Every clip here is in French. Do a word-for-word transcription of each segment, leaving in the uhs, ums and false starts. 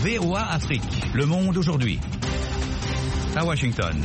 V O A Afrique. Le monde aujourd'hui. À Washington.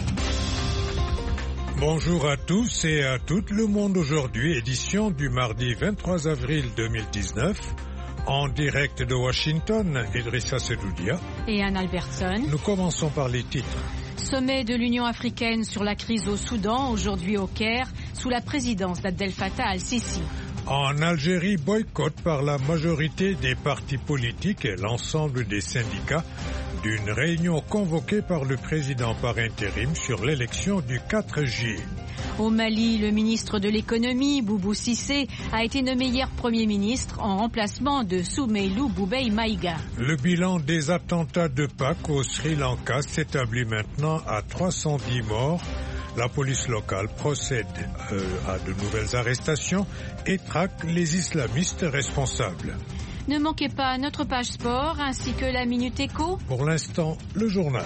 Bonjour à tous et à toutes. Le monde aujourd'hui, édition du mardi vingt-trois avril deux mille dix-neuf. En direct de Washington, Idrissa Sedoudia et Anne Albertson. Nous commençons par les titres. Sommet de l'Union africaine sur la crise au Soudan, aujourd'hui au Caire, sous la présidence d'Abdel Fattah al-Sisi. En Algérie, boycott par la majorité des partis politiques et l'ensemble des syndicats d'une réunion convoquée par le président par intérim sur l'élection du quatre juillet. Au Mali, le ministre de l'économie, Boubou Cissé, a été nommé hier Premier ministre en remplacement de Soumeilou Boubèye Maïga. Le bilan des attentats de Pâques au Sri Lanka s'établit maintenant à trois cent dix morts. La police locale procède euh, à de nouvelles arrestations et traque les islamistes responsables. Ne manquez pas notre page sport ainsi que la Minute Éco. Pour l'instant, le journal.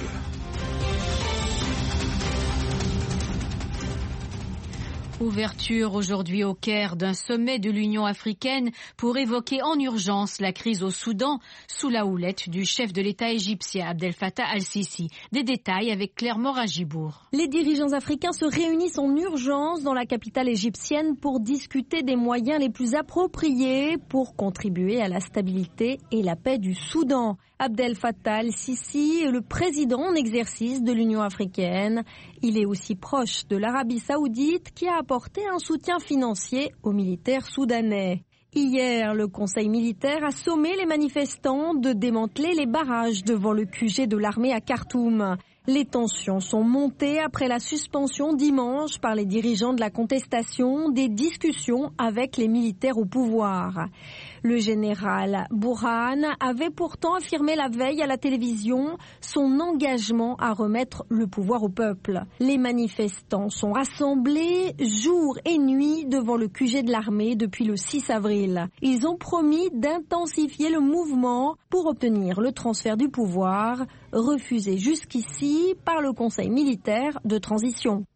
Ouverture aujourd'hui au Caire d'un sommet de l'Union africaine pour évoquer en urgence la crise au Soudan sous la houlette du chef de l'État égyptien Abdel Fattah al-Sisi. Des détails avec Claire Moragibourg. Les dirigeants africains se réunissent en urgence dans la capitale égyptienne pour discuter des moyens les plus appropriés pour contribuer à la stabilité et la paix du Soudan. Abdel Fattah al-Sisi est le président en exercice de l'Union africaine. Il est aussi proche de l'Arabie saoudite qui a apporté un soutien financier aux militaires soudanais. Hier, le Conseil militaire a sommé les manifestants de démanteler les barrages devant le Q G de l'armée à Khartoum. Les tensions sont montées après la suspension dimanche par les dirigeants de la contestation des discussions avec les militaires au pouvoir. Le général Burhan avait pourtant affirmé la veille à la télévision son engagement à remettre le pouvoir au peuple. Les manifestants sont rassemblés jour et nuit devant le Q G de l'armée depuis le six avril. Ils ont promis d'intensifier le mouvement pour obtenir le transfert du pouvoir, refusé jusqu'ici par le Conseil militaire de transition.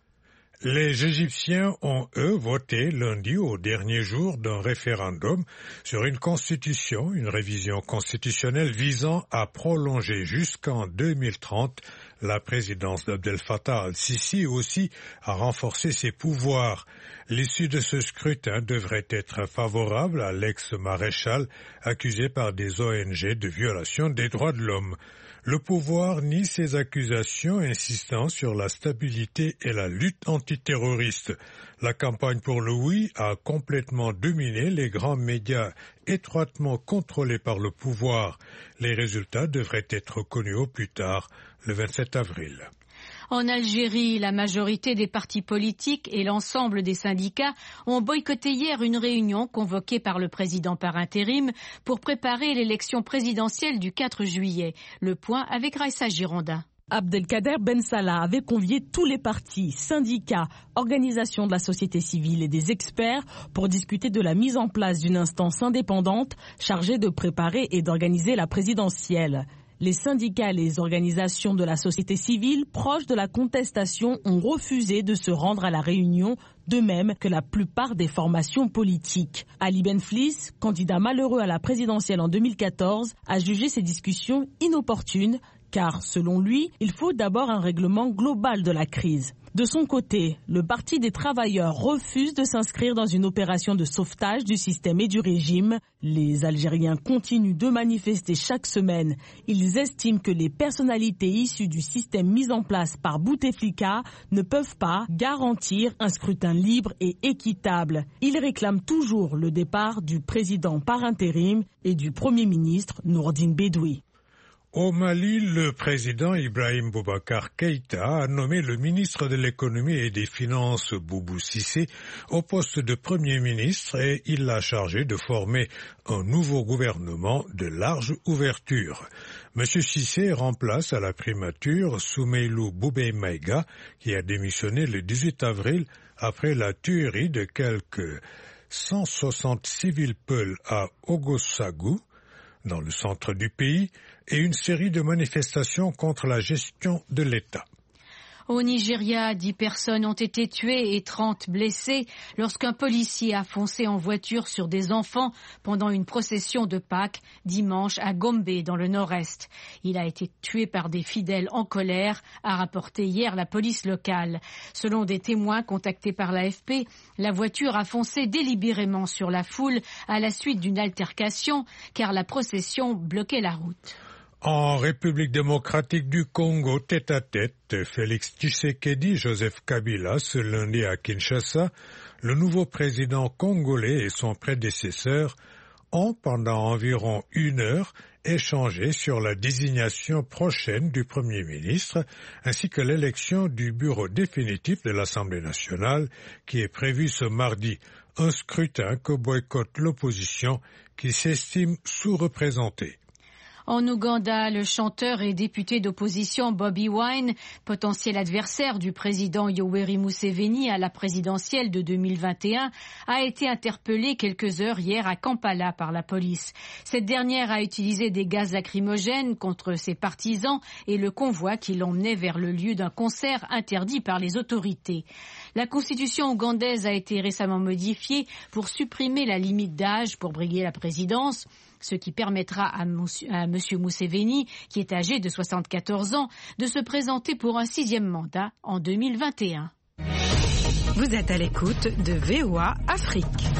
Les Égyptiens ont, eux, voté lundi au dernier jour d'un référendum sur une constitution, une révision constitutionnelle visant à prolonger jusqu'en deux mille trente la présidence d'Abdel Fattah al-Sisi et aussi à renforcer ses pouvoirs. L'issue de ce scrutin devrait être favorable à l'ex-maréchal accusé par des O N G de violation des droits de l'homme. Le pouvoir nie ces accusations, insistant sur la stabilité et la lutte antiterroriste. La campagne pour le oui a complètement dominé les grands médias étroitement contrôlés par le pouvoir. Les résultats devraient être connus au plus tard, le vingt-sept avril. En Algérie, la majorité des partis politiques et l'ensemble des syndicats ont boycotté hier une réunion convoquée par le président par intérim pour préparer l'élection présidentielle du quatre juillet. Le point avec Raissa Gironda. Abdelkader Ben Salah avait convié tous les partis, syndicats, organisations de la société civile et des experts pour discuter de la mise en place d'une instance indépendante chargée de préparer et d'organiser la présidentielle. Les syndicats et les organisations de la société civile proches de la contestation ont refusé de se rendre à la réunion, de même que la plupart des formations politiques. Ali Benflis, candidat malheureux à la présidentielle en deux mille quatorze, a jugé ces discussions inopportunes car, selon lui, il faut d'abord un règlement global de la crise. De son côté, le Parti des travailleurs refuse de s'inscrire dans une opération de sauvetage du système et du régime. Les Algériens continuent de manifester chaque semaine. Ils estiment que les personnalités issues du système mis en place par Bouteflika ne peuvent pas garantir un scrutin libre et équitable. Ils réclament toujours le départ du président par intérim et du Premier ministre Nourdine Bedoui. Au Mali, le président Ibrahim Boubacar Keïta a nommé le ministre de l'économie et des finances Boubou Cissé au poste de premier ministre et il l'a chargé de former un nouveau gouvernement de large ouverture. Monsieur Cissé remplace à la primature Soumeilou Boubèye Maïga qui a démissionné le dix-huit avril après la tuerie de quelques cent soixante civils Peuls à Ogossagou, dans le centre du pays, et une série de manifestations contre la gestion de l'État. Au Nigeria, dix personnes ont été tuées et trente blessées lorsqu'un policier a foncé en voiture sur des enfants pendant une procession de Pâques dimanche à Gombe dans le nord-est. Il a été tué par des fidèles en colère, a rapporté hier la police locale. Selon des témoins contactés par l'A F P, la voiture a foncé délibérément sur la foule à la suite d'une altercation car la procession bloquait la route. En République démocratique du Congo, tête-à-tête, Félix Tshisekedi, Joseph Kabila, ce lundi à Kinshasa, le nouveau président congolais et son prédécesseur ont, pendant environ une heure, échangé sur la désignation prochaine du Premier ministre, ainsi que l'élection du bureau définitif de l'Assemblée nationale, qui est prévue ce mardi, un scrutin que boycotte l'opposition qui s'estime sous-représentée. En Ouganda, le chanteur et député d'opposition Bobi Wine, potentiel adversaire du président Yoweri Museveni à la présidentielle de deux mille vingt et un, a été interpellé quelques heures hier à Kampala par la police. Cette dernière a utilisé des gaz lacrymogènes contre ses partisans et le convoi qui l'emmenait vers le lieu d'un concert interdit par les autorités. La constitution ougandaise a été récemment modifiée pour supprimer la limite d'âge pour briguer la présidence, ce qui permettra à M. Museveni, qui est âgé de soixante-quatorze ans, de se présenter pour un sixième mandat en deux mille vingt et un. Vous êtes à l'écoute de V O A Afrique.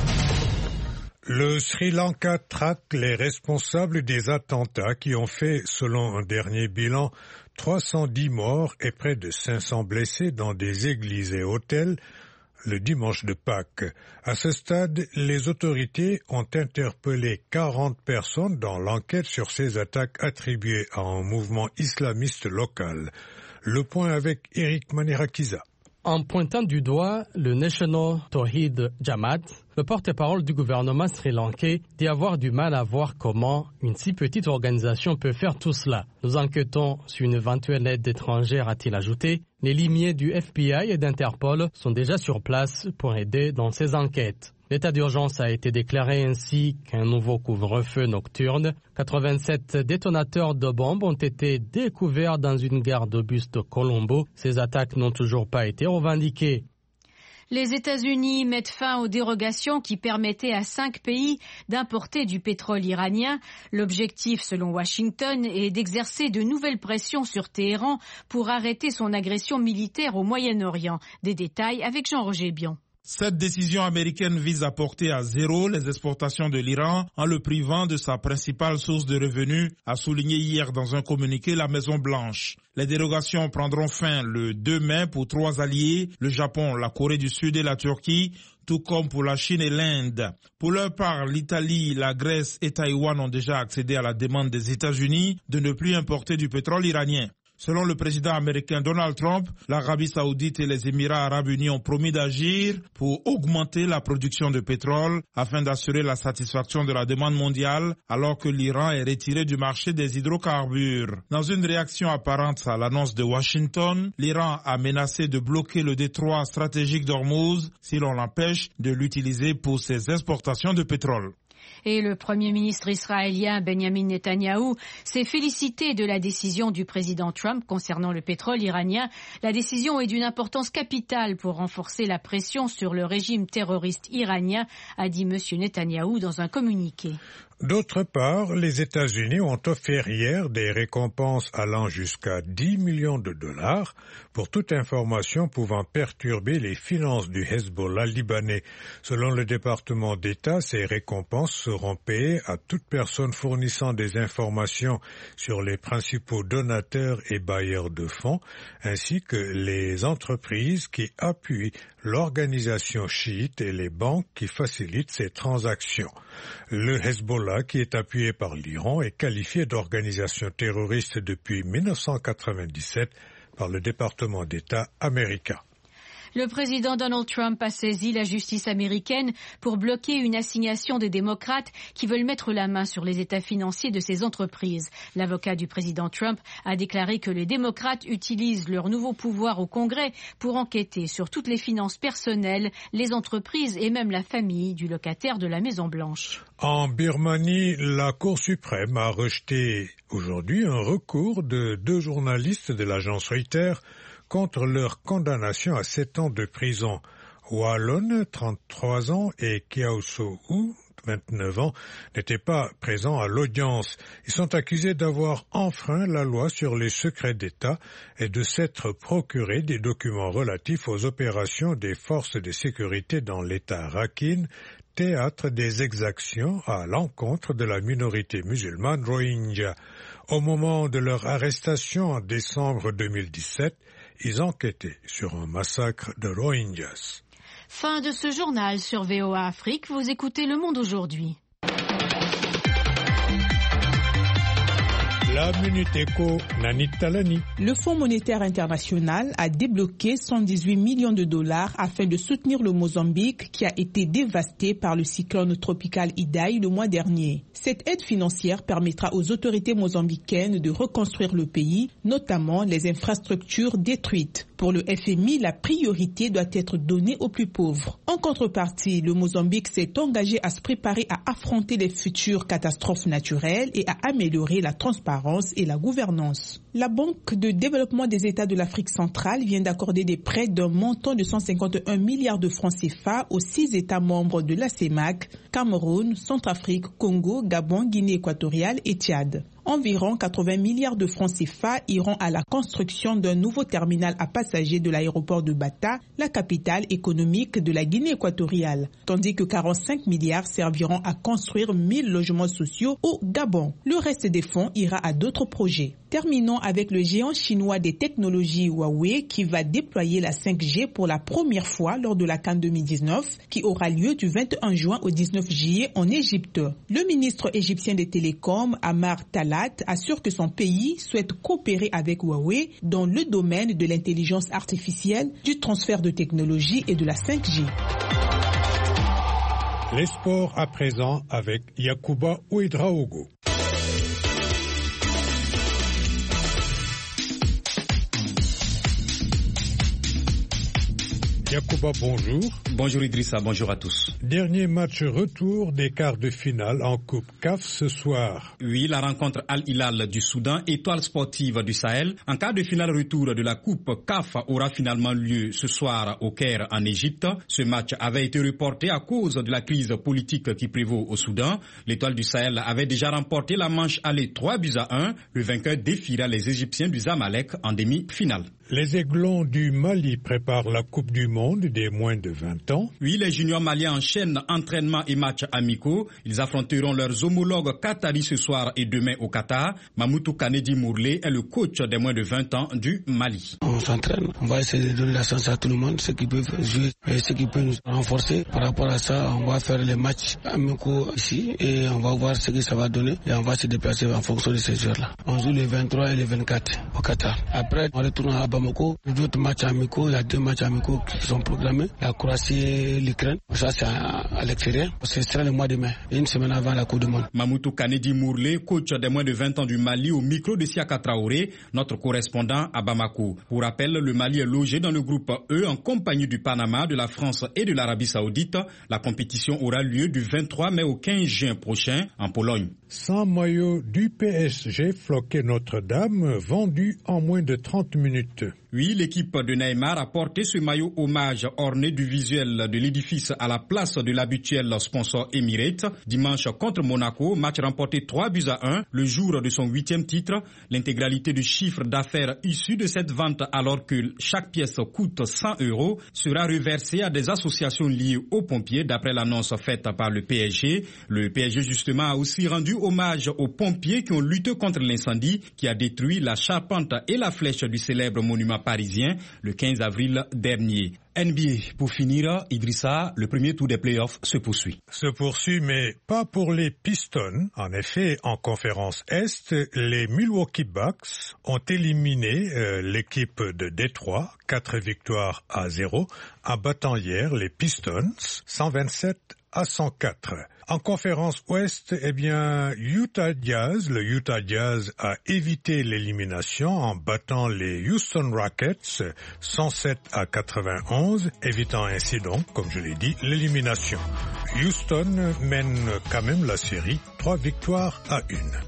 Le Sri Lanka traque les responsables des attentats qui ont fait, selon un dernier bilan, trois cent dix morts et près de cinq cents blessés dans des églises et hôtels le dimanche de Pâques. À ce stade, les autorités ont interpellé quarante personnes dans l'enquête sur ces attaques attribuées à un mouvement islamiste local. Le point avec Eric Manirakiza. En pointant du doigt le National Tawhid Jamaat, le porte-parole du gouvernement sri-lankais dit avoir du mal à voir comment une si petite organisation peut faire tout cela. Nous enquêtons sur une éventuelle aide étrangère, a-t-il ajouté. Les limiers du F B I et d'Interpol sont déjà sur place pour aider dans ces enquêtes. L'état d'urgence a été déclaré ainsi qu'un nouveau couvre-feu nocturne. quatre-vingt-sept détonateurs de bombes ont été découverts dans une gare de bus de Colombo. Ces attaques n'ont toujours pas été revendiquées. Les États-Unis mettent fin aux dérogations qui permettaient à cinq pays d'importer du pétrole iranien. L'objectif, selon Washington, est d'exercer de nouvelles pressions sur Téhéran pour arrêter son agression militaire au Moyen-Orient. Des détails avec Jean-Roger Bion. Cette décision américaine vise à porter à zéro les exportations de l'Iran en le privant de sa principale source de revenus, a souligné hier dans un communiqué la Maison-Blanche. Les dérogations prendront fin le deux mai pour trois alliés, le Japon, la Corée du Sud et la Turquie, tout comme pour la Chine et l'Inde. Pour leur part, l'Italie, la Grèce et Taïwan ont déjà accédé à la demande des États-Unis de ne plus importer du pétrole iranien. Selon le président américain Donald Trump, l'Arabie Saoudite et les Émirats Arabes Unis ont promis d'agir pour augmenter la production de pétrole afin d'assurer la satisfaction de la demande mondiale alors que l'Iran est retiré du marché des hydrocarbures. Dans une réaction apparente à l'annonce de Washington, l'Iran a menacé de bloquer le détroit stratégique d'Ormuz si l'on l'empêche de l'utiliser pour ses exportations de pétrole. Et le Premier ministre israélien Benjamin Netanyahou s'est félicité de la décision du président Trump concernant le pétrole iranien. La décision est d'une importance capitale pour renforcer la pression sur le régime terroriste iranien, a dit M. Netanyahou dans un communiqué. D'autre part, les États-Unis ont offert hier des récompenses allant jusqu'à dix millions de dollars pour toute information pouvant perturber les finances du Hezbollah libanais. Selon le département d'État, ces récompenses seront payées à toute personne fournissant des informations sur les principaux donateurs et bailleurs de fonds, ainsi que les entreprises qui appuient l'organisation chiite et les banques qui facilitent ces transactions. Le Hezbollah, qui est appuyé par l'Iran, est qualifié d'organisation terroriste depuis mille neuf cent quatre-vingt-dix-sept par le département d'État américain. Le président Donald Trump a saisi la justice américaine pour bloquer une assignation des démocrates qui veulent mettre la main sur les états financiers de ces entreprises. L'avocat du président Trump a déclaré que les démocrates utilisent leur nouveau pouvoir au Congrès pour enquêter sur toutes les finances personnelles, les entreprises et même la famille du locataire de la Maison-Blanche. En Birmanie, la Cour suprême a rejeté aujourd'hui un recours de deux journalistes de l'agence Reuters contre leur condamnation à sept ans de prison. Wallon, trente-trois ans, et Kiaoso Hu, vingt-neuf ans, n'étaient pas présents à l'audience. Ils sont accusés d'avoir enfreint la loi sur les secrets d'État et de s'être procuré des documents relatifs aux opérations des forces de sécurité dans l'État Rakhine, théâtre des exactions à l'encontre de la minorité musulmane Rohingya. Au moment de leur arrestation en décembre deux mille dix-sept, ils enquêtaient sur un massacre de Rohingyas. Fin de ce journal sur V O A Afrique. Vous écoutez Le Monde aujourd'hui. La Minute Éco, Nanit Talani. Le Fonds monétaire international a débloqué cent dix-huit millions de dollars afin de soutenir le Mozambique qui a été dévasté par le cyclone tropical Idai le mois dernier. Cette aide financière permettra aux autorités mozambicaines de reconstruire le pays, notamment les infrastructures détruites. Pour le F M I, la priorité doit être donnée aux plus pauvres. En contrepartie, le Mozambique s'est engagé à se préparer à affronter les futures catastrophes naturelles et à améliorer la transparence et la gouvernance. La Banque de développement des États de l'Afrique centrale vient d'accorder des prêts d'un montant de cent cinquante et un milliards de francs C F A aux six États membres de la CEMAC, Cameroun, Centrafrique, Congo, Gabon, Guinée équatoriale et Tchad. Environ quatre-vingts milliards de francs C F A iront à la construction d'un nouveau terminal à passagers de l'aéroport de Bata, la capitale économique de la Guinée équatoriale, tandis que quarante-cinq milliards serviront à construire mille logements sociaux au Gabon. Le reste des fonds ira à d'autres projets. Terminons avec le géant chinois des technologies Huawei qui va déployer la cinq G pour la première fois lors de la CAN deux mille dix-neuf qui aura lieu du vingt et un juin au dix-neuf juillet en Égypte. Le ministre égyptien des Télécoms, Amar Talat, assure que son pays souhaite coopérer avec Huawei dans le domaine de l'intelligence artificielle, du transfert de technologie et de la cinq G. Les sports à présent avec Yacouba Ouedraogo. Yacouba, bonjour. Bonjour Idrissa, bonjour à tous. Dernier match retour des quarts de finale en Coupe C A F ce soir. Oui, la rencontre Al-Hilal du Soudan, étoile sportive du Sahel. En quart de finale retour de la Coupe C A F aura finalement lieu ce soir au Caire en Égypte. Ce match avait été reporté à cause de la crise politique qui prévaut au Soudan. L'étoile du Sahel avait déjà remporté la manche aller trois buts à un. Le vainqueur défiera les Égyptiens du Zamalek en demi-finale. Les Aiglons du Mali préparent la Coupe du Monde des moins de vingt ans. Oui, les juniors maliens enchaînent entraînement et matchs amicaux. Ils affronteront leurs homologues qataris ce soir et demain au Qatar. Mamoutou Kanedi Mourlé est le coach des moins de vingt ans du Mali. On s'entraîne, on va essayer de donner la chance à tout le monde, ceux qui peuvent jouer et ceux qui peuvent nous renforcer. Par rapport à ça, on va faire les matchs amicaux ici et on va voir ce que ça va donner et on va se déplacer en fonction de ces joueurs-là. On joue les vingt-trois et les vingt-quatre au Qatar. Après, on retourne à Bamako. D'autres matchs amicaux, il y a deux matchs amicaux qui sont programmés. La Croatie et l'Ukraine. Ça, c'est à, à l'extérieur. Ce sera le mois de mai, une semaine avant la Coupe du Monde. Mamoutou Kanedi Mourlé, coach des moins de vingt ans du Mali, au micro de Siaka Traoré, notre correspondant à Bamako. Pour rappel, le Mali est logé dans le groupe E en compagnie du Panama, de la France et de l'Arabie Saoudite. La compétition aura lieu du vingt-trois mai au quinze juin prochain en Pologne. cent maillots du P S G floqué Notre-Dame, vendus en moins de trente minutes. Oui, l'équipe de Neymar a porté ce maillot hommage orné du visuel de l'édifice à la place de l'habituel sponsor Emirates. Dimanche contre Monaco, match remporté trois buts à un, le jour de son huitième titre. L'intégralité du chiffre d'affaires issu de cette vente, alors que chaque pièce coûte cent euros, sera reversée à des associations liées aux pompiers, d'après l'annonce faite par le P S G. Le P S G, justement, a aussi rendu hommage aux pompiers qui ont lutté contre l'incendie qui a détruit la charpente et la flèche du célèbre monument parisien le quinze avril dernier. N B A, pour finir, Idrissa, le premier tour des playoffs se poursuit. Se poursuit, mais pas pour les Pistons. En effet, en conférence Est, les Milwaukee Bucks ont éliminé euh, l'équipe de Détroit, quatre victoires à zéro, en battant hier les Pistons, cent vingt-sept à cent quatre. En conférence Ouest, eh bien, Utah Jazz, le Utah Jazz a évité l'élimination en battant les Houston Rockets cent sept à quatre-vingt-onze, évitant ainsi donc, comme je l'ai dit, l'élimination. Houston mène quand même la série, trois victoires à une.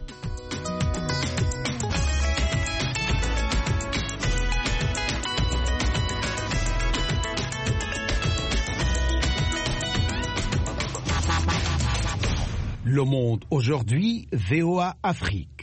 Le Monde aujourd'hui, V O A Afrique.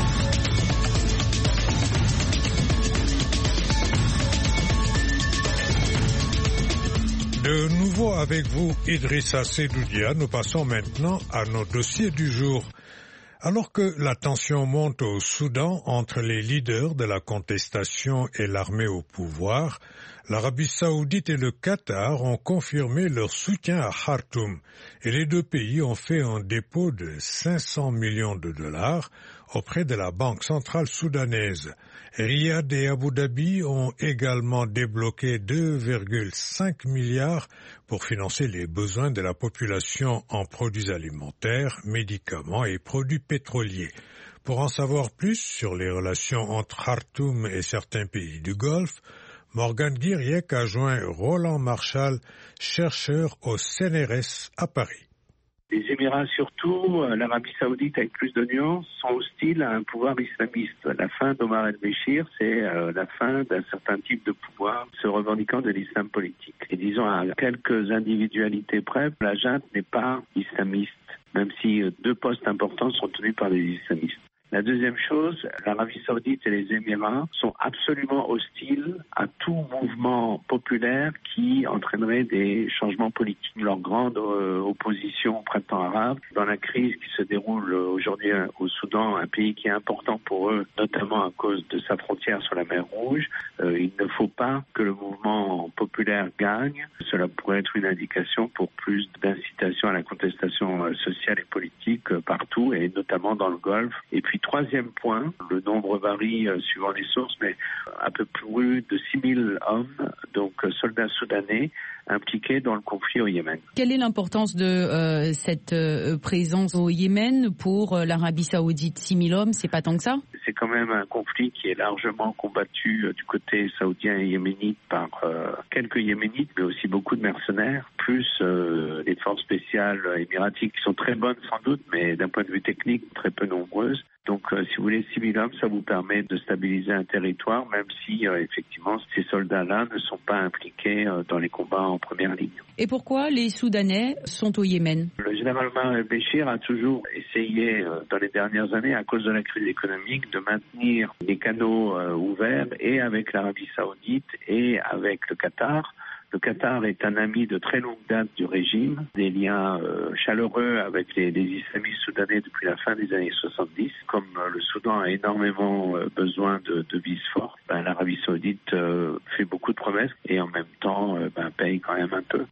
De nouveau avec vous, Idrissa Seydoudia, nous passons maintenant à nos dossiers du jour. Alors que la tension monte au Soudan entre les leaders de la contestation et l'armée au pouvoir, l'Arabie saoudite et le Qatar ont confirmé leur soutien à Khartoum et les deux pays ont fait un dépôt de cinq cents millions de dollars auprès de la Banque centrale soudanaise. Riyad et Abu Dhabi ont également débloqué deux virgule cinq milliards pour financer les besoins de la population en produits alimentaires, médicaments et produits pétroliers. Pour en savoir plus sur les relations entre Khartoum et certains pays du Golfe, Morgan Guiriec a joint Roland Marchal, chercheur au C N R S à Paris. Les Émirats, surtout l'Arabie saoudite avec plus de nuances, sont hostiles à un pouvoir islamiste. La fin d'Omar el-Béchir, c'est euh, la fin d'un certain type de pouvoir se revendiquant de l'islam politique. Et disons à quelques individualités près, la junte n'est pas islamiste, même si deux postes importants sont tenus par des islamistes. La deuxième chose, l'Arabie saoudite et les Émirats sont absolument hostiles à tout mouvement populaire qui entraînerait des changements politiques. Leur grande euh, opposition au printemps arabe, dans la crise qui se déroule aujourd'hui au Soudan, un pays qui est important pour eux, notamment à cause de sa frontière sur la mer Rouge, euh, il ne faut pas que le mouvement populaire gagne. Cela pourrait être une indication pour plus d'incitation à la contestation euh, sociale et politique euh, partout, et notamment dans le Golfe. Et puis troisième point, le nombre varie euh, suivant les sources, mais un peu plus de six mille hommes, donc euh, soldats soudanais, impliqués dans le conflit au Yémen. Quelle est l'importance de euh, cette euh, présence au Yémen pour euh, l'Arabie saoudite? six mille hommes, c'est pas tant que ça? C'est quand même un conflit qui est largement combattu euh, du côté saoudien et yéménite par euh, quelques yéménites, mais aussi beaucoup de mercenaires, plus euh, les forces spéciales émiratiques qui sont très bonnes sans doute, mais d'un point de vue technique très peu nombreuses. Donc, euh, si vous voulez, six mille hommes, ça vous permet de stabiliser un territoire, même si, euh, effectivement, ces soldats-là ne sont pas impliqués euh, dans les combats en première ligne. Et pourquoi les Soudanais sont au Yémen? Le général Omar el-Béchir a toujours essayé, euh, dans les dernières années, à cause de la crise économique, de maintenir les canaux euh, ouverts, et avec l'Arabie saoudite et avec le Qatar. Le Qatar est un ami de très longue date du régime, des liens euh, chaleureux avec les, les islamistes soudanais depuis la fin des années soixante-dix. Comme euh, le Soudan a énormément euh, besoin de, de vises fortes, ben, l'Arabie saoudite euh, fait beaucoup de promesses et en même temps euh, ben, paye quand même un peu.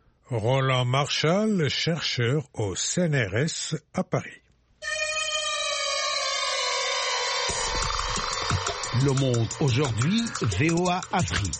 Roland Marchal, chercheur au C N R S à Paris. Le Monde aujourd'hui, V O A Afrique.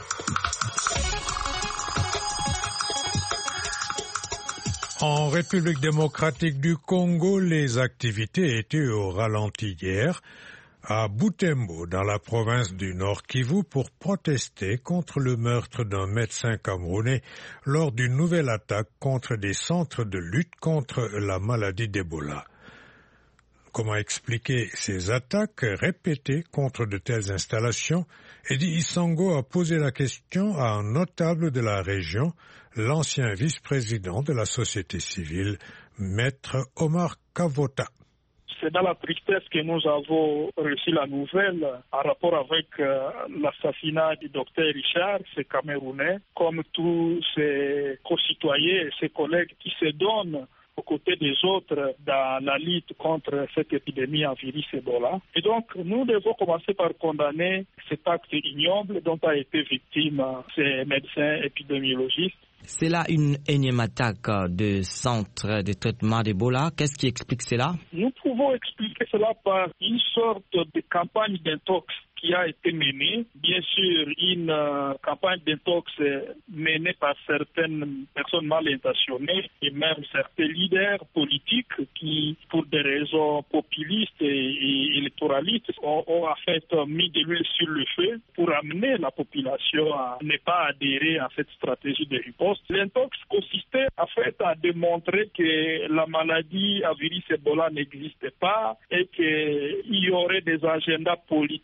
En République démocratique du Congo, les activités étaient au ralenti hier à Butembo, dans la province du Nord Kivu, pour protester contre le meurtre d'un médecin camerounais lors d'une nouvelle attaque contre des centres de lutte contre la maladie d'Ebola. Comment expliquer ces attaques répétées contre de telles installations? Eddie Isango a posé la question à un notable de la région, l'ancien vice-président de la société civile, Maître Omar Kavota. C'est dans la tristesse que nous avons reçu la nouvelle en rapport avec euh, l'assassinat du docteur Richard, ce Camerounais, comme tous ses concitoyens et ses collègues qui se donnent aux côtés des autres dans la lutte contre cette épidémie en virus Ebola. Et donc, nous devons commencer par condamner cet acte ignoble dont a été victime ces médecins épidémiologistes. C'est là une énième attaque de centre de traitement d'Ebola. Qu'est-ce qui explique cela? Nous pouvons expliquer cela par une sorte de campagne d'intox qui a été menée. Bien sûr, une euh, campagne d'intox menée par certaines personnes mal intentionnées et même certains leaders politiques qui, pour des raisons populistes et, et électoralistes, ont, ont en fait mis de l'huile sur le feu pour amener la population à ne pas adhérer à cette stratégie de riposte. L'intox consistait en fait à démontrer que la maladie à virus Ebola n'existait pas et qu'il y aurait des agendas politiques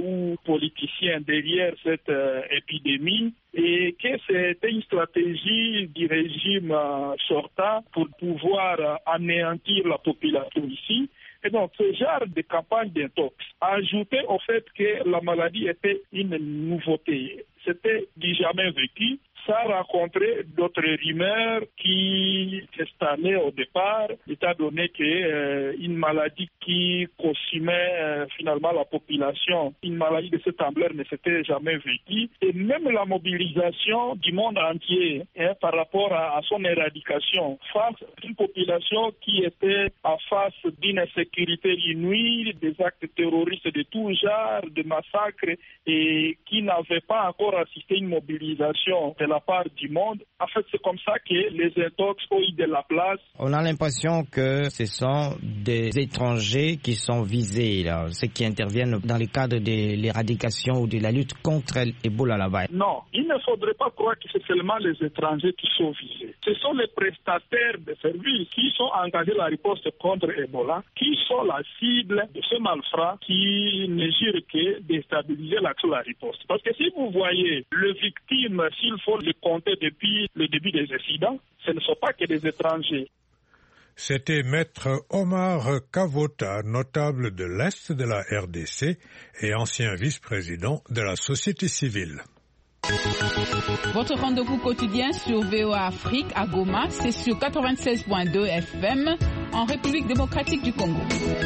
ou politiciens derrière cette euh, épidémie et que c'était une stratégie du régime euh, sortant pour pouvoir euh, anéantir la population ici. Et donc, ce genre de campagne d'intox, ajouté au fait que la maladie était une nouveauté, c'était du jamais vécu, ça a rencontré d'autres rumeurs qui s'installaient au départ, étant donné que euh, une maladie qui consumait euh, finalement la population, une maladie de cette ampleur ne s'était jamais vécue. Et même la mobilisation du monde entier hein, par rapport à, à son éradication face à une population qui était en face d'une insécurité inouïe, des actes terroristes de tout genre, de massacres, et qui n'avait pas encore assisté à une mobilisation de la part du monde. En fait, c'est comme ça que les intox ont eu de la place. On a l'impression que ce sont des étrangers qui sont visés, là, ceux qui interviennent dans le cadre de l'éradication ou de la lutte contre l'Ebola là-bas. Non, il ne faudrait pas croire que c'est seulement les étrangers qui sont visés. Ce sont les prestataires de services qui sont engagés dans la riposte contre Ebola, qui sont la cible de ce malfrat qui ne jure que déstabiliser l'action de la riposte. Parce que si vous voyez les victimes, s'il faut les compter depuis le début des incidents, ce ne sont pas que des étrangers. C'était Maître Omar Kavota, notable de l'Est de la R D C et ancien vice-président de la société civile. Votre rendez-vous quotidien sur V O A Afrique à Goma, c'est sur quatre-vingt-seize point deux F M en République démocratique du Congo.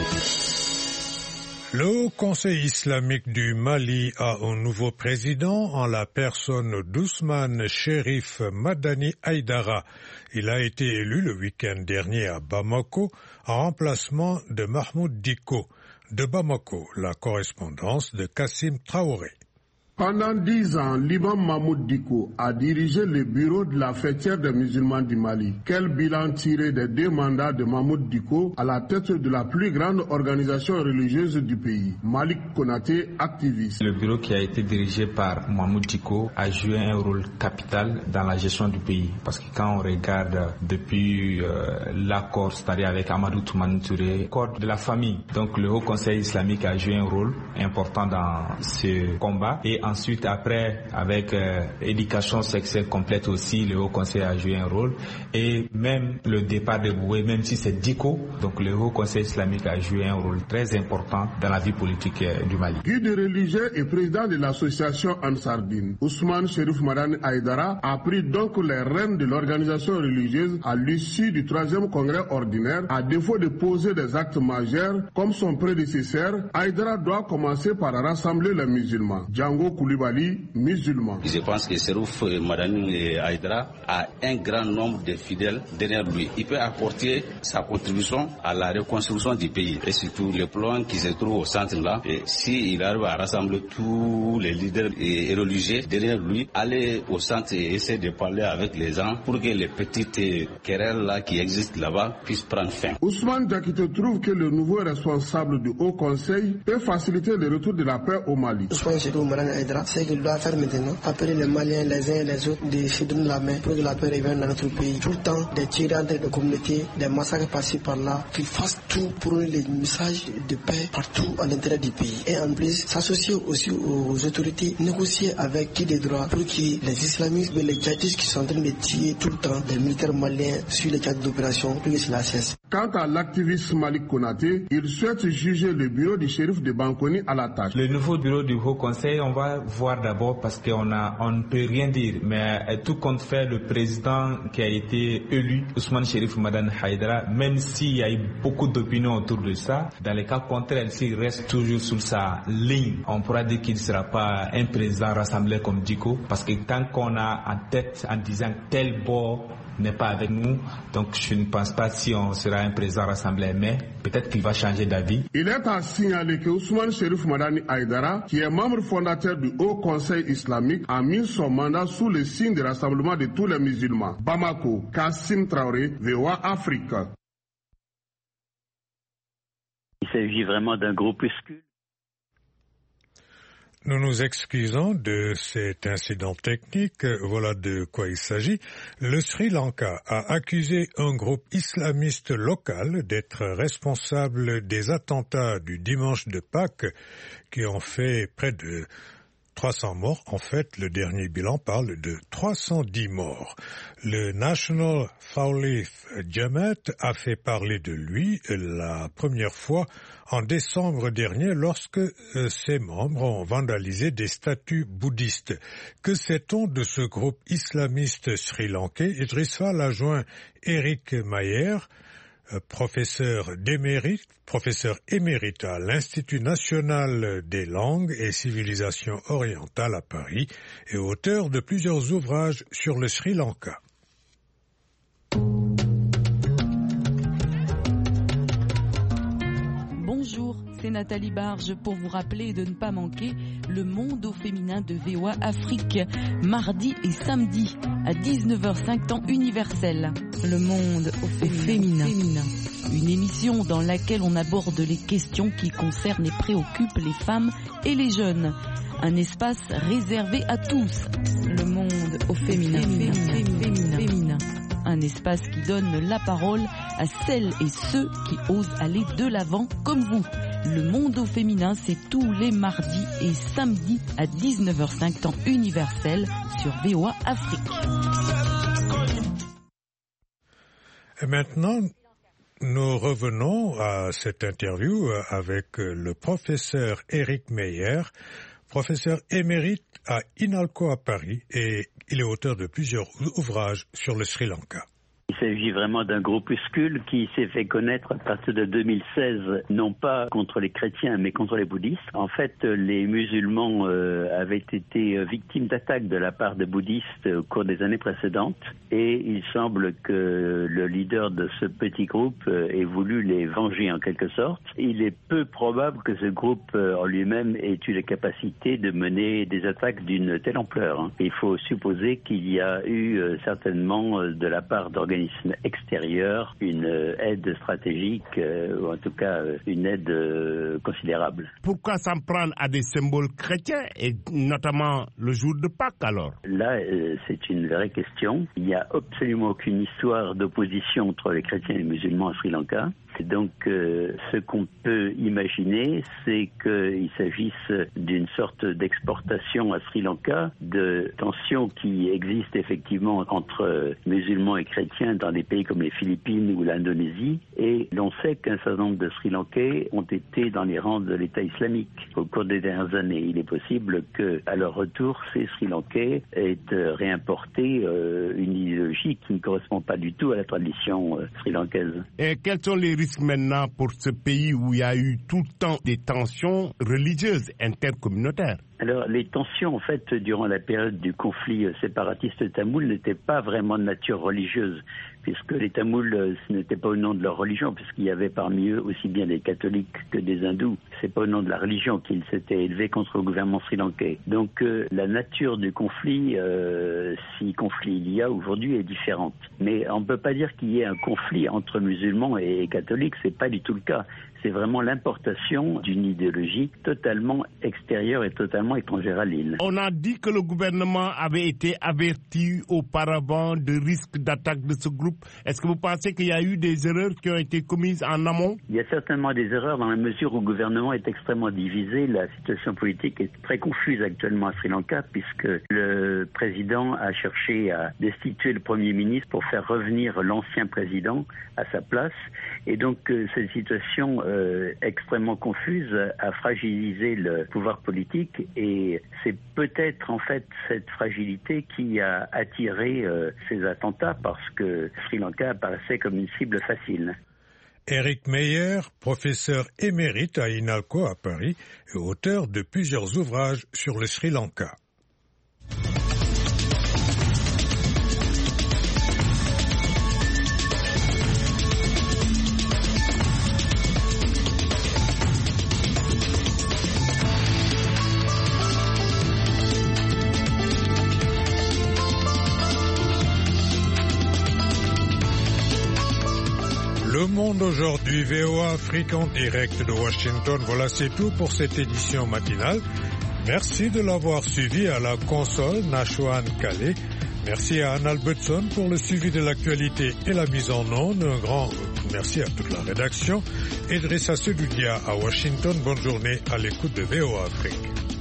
Le Haut Conseil islamique du Mali a un nouveau président en la personne d'Ousmane Chérif Madani Haïdara. Il a été élu le week-end dernier à Bamako en remplacement de Mahmoud Dicko. De Bamako, la correspondance de Kassim Traoré. Pendant dix ans, l'imam Mahmoud Dicko a dirigé le bureau de la fêtière des musulmans du Mali. Quel bilan tiré des deux mandats de Mahmoud Dicko à la tête de la plus grande organisation religieuse du pays? Malik Konaté, activiste. Le bureau qui a été dirigé par Mahmoud Dicko a joué un rôle capital dans la gestion du pays. Parce que quand on regarde depuis euh, l'accord, c'est-à-dire avec Amadou Toumani Touré, l'accord de la famille, donc le Haut Conseil islamique a joué un rôle important dans ce combat. Et ensuite, après, avec euh, éducation sexuelle complète aussi, le Haut Conseil a joué un rôle. Et même le départ de Boué, même si c'est Dicko, donc le Haut Conseil islamique a joué un rôle très important dans la vie politique euh, du Mali. Guide religieux et président de l'association Ansardine, Ousmane Chérif Madani Haïdara a pris donc les rênes de l'organisation religieuse à l'issue du troisième congrès ordinaire. À défaut de poser des actes majeurs comme son prédécesseur, Haïdara doit commencer par rassembler les musulmans. Django Koulibaly, musulman. Je pense que Chérif Madani Haïdara a un grand nombre de fidèles derrière lui. Il peut apporter sa contribution à la reconstruction du pays et surtout le plan qui se trouve au centre là. Et s'il arrive à rassembler tous les leaders et religieux derrière lui, aller au centre et essayer de parler avec les gens pour que les petites querelles là qui existent là-bas puissent prendre fin. Ousmane Diakité trouve que le nouveau responsable du Haut Conseil peut faciliter le retour de la paix au Mali. C'est qu'il doit faire maintenant, appeler les Maliens les uns et les autres, de se donner la main pour que la paix revienne dans notre pays. Tout le temps, des tirs entre les communautés, des massacres par-ci par-là, qu'ils fassent tout pour les messages de paix partout à l'intérieur du pays. Et en plus, s'associer aussi aux autorités, négocier avec qui des droits pour que les islamistes et les djihadistes qui sont en train de tuer tout le temps des militaires maliens sur les cadres d'opération, pour que cela cesse. Quant à l'activiste Malik Konaté, il souhaite juger le bureau du shérif de Bankoni à la tâche. Le nouveau bureau du Haut Conseil, on va voir d'abord parce qu'on a, on ne peut rien dire, mais tout compte fait, le président qui a été élu, Ousmane Chérif Madani Haïdara, même s'il y a eu beaucoup d'opinions autour de ça, dans les cas contraires, s'il reste toujours sur sa ligne, on pourra dire qu'il ne sera pas un président rassemblé comme Dicko, parce que tant qu'on a en tête en disant tel bord n'est pas avec nous, donc je ne pense pas si on sera un président rassemblé, mais peut-être qu'il va changer d'avis. Il est à signaler que Ousmane Chérif Madani Haïdara, qui est membre fondateur du Haut Conseil islamique, a mis son mandat sous le signe de rassemblement de tous les musulmans. Bamako, Kassim Traoré, V O A Afrique. Il s'agit vraiment d'un groupuscule. Nous nous excusons de cet incident technique. Voilà de quoi il s'agit. Le Sri Lanka a accusé un groupe islamiste local d'être responsable des attentats du dimanche de Pâques qui ont fait près de trois cents morts. En fait, le dernier bilan parle de trois cent dix morts. Le National Tawhid Jamaat a fait parler de lui la première fois en décembre dernier lorsque euh, ses membres ont vandalisé des statues bouddhistes. Que sait-on de ce groupe islamiste sri-lankais? Idrissa l'a joint Eric Mayer, euh, professeur d'émérite, professeur émérite à l'Institut national des langues et civilisations orientales à Paris et auteur de plusieurs ouvrages sur le Sri Lanka. Bonjour, c'est Nathalie Barge pour vous rappeler de ne pas manquer le monde au féminin de V O A Afrique, mardi et samedi à dix-neuf heures cinq temps universel. Le monde au féminin. féminin. Une émission dans laquelle on aborde les questions qui concernent et préoccupent les femmes et les jeunes. Un espace réservé à tous. Le monde au féminin. féminin. féminin. féminin. féminin. Un espace qui donne la parole à celles et ceux qui osent aller de l'avant comme vous. Le monde au féminin, c'est tous les mardis et samedis à dix-neuf heures cinq temps universel sur V O A Afrique. Et maintenant, nous revenons à cette interview avec le professeur Eric Meyer, professeur émérite à INALCO à Paris, et il est auteur de plusieurs ouvrages sur le Sri Lanka. Il s'agit vraiment d'un groupuscule qui s'est fait connaître à partir de deux mille seize, non pas contre les chrétiens, mais contre les bouddhistes. En fait, les musulmans euh, avaient été victimes d'attaques de la part des bouddhistes au cours des années précédentes. Et il semble que le leader de ce petit groupe euh, ait voulu les venger en quelque sorte. Il est peu probable que ce groupe euh, en lui-même ait eu la capacité de mener des attaques d'une telle ampleur. Hein. Il faut supposer qu'il y a eu euh, certainement euh, de la part d'organismes extérieure, une aide stratégique, euh, ou en tout cas euh, une aide euh, considérable. Pourquoi s'en prendre à des symboles chrétiens, et notamment le jour de Pâques alors? Là, euh, c'est une vraie question. Il n'y a absolument aucune histoire d'opposition entre les chrétiens et les musulmans à Sri Lanka. Donc, euh, ce qu'on peut imaginer, c'est qu'il s'agisse d'une sorte d'exportation à Sri Lanka de tensions qui existent effectivement entre musulmans et chrétiens dans des pays comme les Philippines ou l'Indonésie. Et l'on sait qu'un certain nombre de Sri Lankais ont été dans les rangs de l'État islamique au cours des dernières années. Il est possible qu'à leur retour, ces Sri Lankais aient réimporté euh, une idéologie qui ne correspond pas du tout à la tradition euh, sri-lankaise. Et quels sont les risques maintenant pour ce pays où il y a eu tout le temps des tensions religieuses intercommunautaires? Alors, les tensions, en fait, durant la période du conflit séparatiste tamoul n'étaient pas vraiment de nature religieuse, puisque les Tamouls, ce n'était pas au nom de leur religion, puisqu'il y avait parmi eux aussi bien des catholiques que des hindous. C'est pas au nom de la religion qu'ils s'étaient élevés contre le gouvernement sri-lankais. Donc, euh, la nature du conflit, euh, si conflit il y a aujourd'hui, est différente. Mais on ne peut pas dire qu'il y ait un conflit entre musulmans et catholiques, c'est pas du tout le cas. C'est vraiment l'importation d'une idéologie totalement extérieure et totalement étrangère à l'île. On a dit que le gouvernement avait été averti auparavant de risques d'attaque de ce groupe. Est-ce que vous pensez qu'il y a eu des erreurs qui ont été commises en amont? Il y a certainement des erreurs dans la mesure où le gouvernement est extrêmement divisé. La situation politique est très confuse actuellement à Sri Lanka, puisque le président a cherché à destituer le Premier ministre pour faire revenir l'ancien président à sa place. Et donc, euh, cette situation euh, extrêmement confuse a fragilisé le pouvoir politique, et c'est peut-être en fait cette fragilité qui a attiré euh, ces attentats, parce que Sri Lanka apparaissait comme une cible facile. Eric Meyer, professeur émérite à INALCO à Paris et auteur de plusieurs ouvrages sur le Sri Lanka. Le Monde aujourd'hui, V O A Afrique en direct de Washington. Voilà, c'est tout pour cette édition matinale. Merci de l'avoir suivi à la console, Nashwan Calais. Merci à Anne Albertson pour le suivi de l'actualité et la mise en onde. Un grand merci à toute la rédaction. Idrissa Sedoudia à Washington. Bonne journée à l'écoute de V O A Afrique.